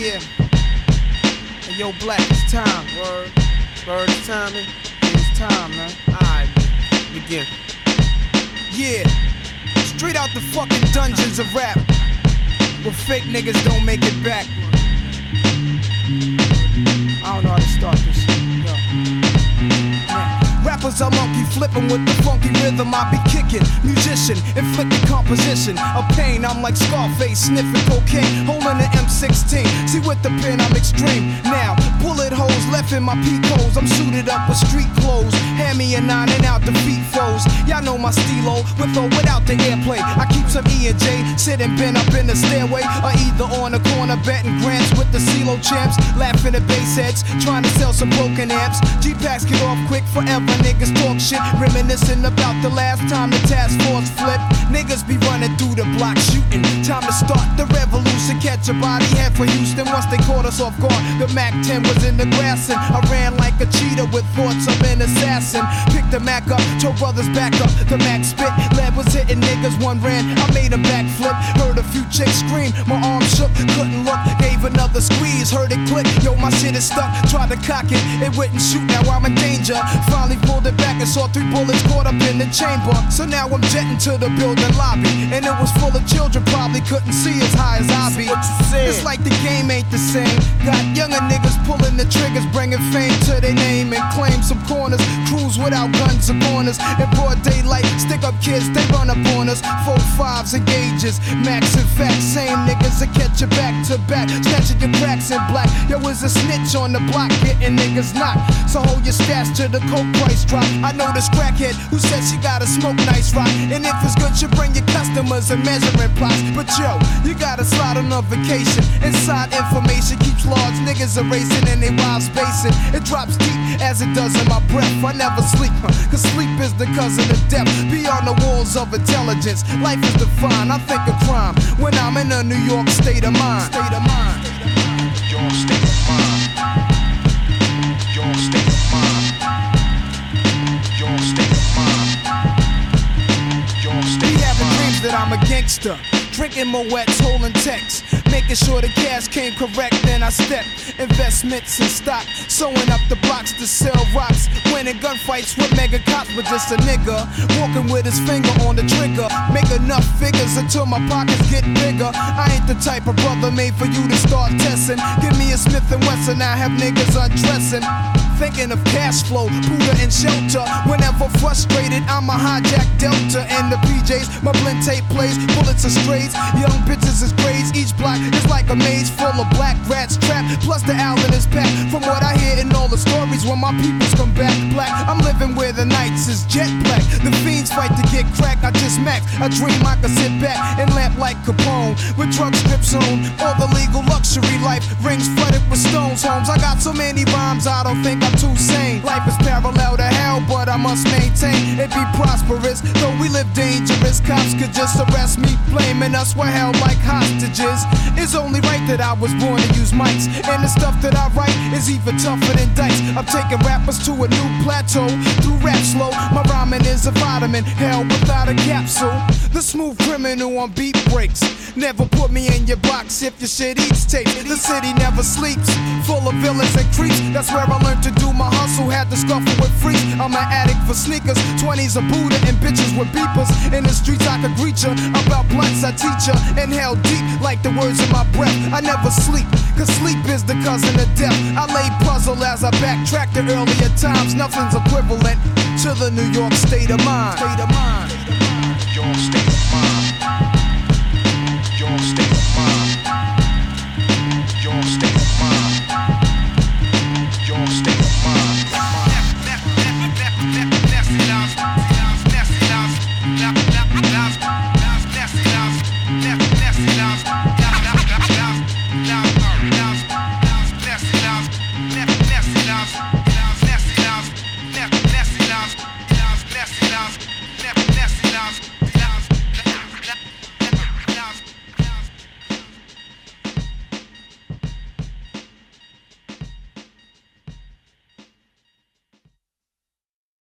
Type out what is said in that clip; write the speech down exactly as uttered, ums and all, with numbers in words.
Yeah. Hey, yo, Black, it's time. Word. Word, it's time, man. Yeah, it's time, man. Alright, begin. Yeah. Straight out the fucking dungeons of rap, where fake niggas don't make it back. I don't know how to start this shit. Yo. Man. Rappers are monkey flipping with the funky rhythm I be kicking. Musician, inflicting composition of pain. I'm like Scarface, sniffing cocaine, holding an M sixteen. See with the pen I'm extreme. Now, bullet holes left in my peak holes. I'm suited up with street clothes. Hand me a nine and out defeat foes. Y'all know my stilo, with or without the airplay. I keep some E and J, sitting bent up in the stairway, or either on the corner betting grants with the CeeLo champs. Laughing at bass heads, trying to sell some broken amps. G-Packs get off quick forever. Niggas talk shit, reminiscing about the last time the task force flipped. Niggas be running through the block shooting. Time to start the revolution, catch a body, head for Houston. Once they caught us off guard, the Mac ten was in the grass and I ran like a cheetah with thoughts of an assassin. Picked the Mac up, told brothers back up. The Mac spit, lead was hitting niggas, one ran. I made a backflip, heard a few chicks scream. My arm shook, couldn't look, gave another squeeze, heard it click. Yo, my shit is stuck, tried to cock it, it wouldn't shoot. Now I'm in danger. Finally pulled it back and saw three bullets caught up in the chamber. So now I'm jetting to the building lobby, and it was full of children, probably couldn't see as high as I be. It's like the game ain't the same. Got younger niggas pulling the triggers, bringing fame to their name and claim some corners. Cruise without guns or corners. In broad daylight, stick up kids, they run up on us. Four fives and gauges, max and facts. Same niggas that catch you back to back, snatching your cracks in black. Yo, is a snitch on the block, getting niggas knocked. So hold your stats to the coke price drop. I know this crackhead who said she gotta smoke nice rock, and if it's good, you bring your customers and measuring plots. But yo, you gotta slide on a vacation. Inside information keeps large niggas erasing and they wild spacing. It drops deep as it does in my breath. I never sleep, huh? Cause sleep is the cousin of death. Beyond the walls of intelligence, life is defined. I think of crime when I'm in a New York state of mind. State of mind. Your state of mind. Your state of mind. Your state of mind. Your state Be of having mind. dreams that I'm a gangster, drinking Moet's, holding texts, making sure the cash came correct. Then I step investments in stock, sewing up the blocks to sell rocks, winning gunfights with mega cops. But just a nigga walking with his finger on the trigger, make enough figures until my pockets get bigger. I ain't the type of brother made for you to start testing. Give me a Smith and Wesson, I have niggas undressing. Thinking of cash flow, Buddha and shelter. Whenever frustrated, I'ma hijack Delta and the P Js. My blend tape plays, bullets are strays. Young bitches is grades. Each block is like a maze full of black rats trapped. Plus the Allen is packed. From what I hear in all the stories, when my peoples come back black, I'm living where the nights is jet black. The fiends fight to get crack. I just max. I dream I could sit back and lamp like Capone with drug strips on. All the legal luxury life, rings flooded with stones. Homes. I got so many rhymes, I don't think I'm too sane. Life is parallel to hell, but I must maintain it be prosperous. Though we live dangerous, cops could just arrest me, blaming us we're held like hostages. It's only right that I was born to use mics, and the stuff that I write is even tougher than dice. I'm taking rappers to a new plateau through rap slow. My rhyming is a vitamin, hell without a capsule. The smooth criminal on beat breaks. Never put me in your box if your shit eats tape. The city never sleeps, full of villains and creeps. That's where I learned to do my hustle, had to scuffle with freaks. I'm an addict for sneakers, twenties a Buddha and bitches with beepers. In the streets I could greet ya, about blunts I teach ya. Inhale deep like the words in my breath. I never sleep, cause sleep is the cousin of death. I lay puzzle as I backtrack to earlier times. Nothing's equivalent to the New York state of mind. State of mind. Your state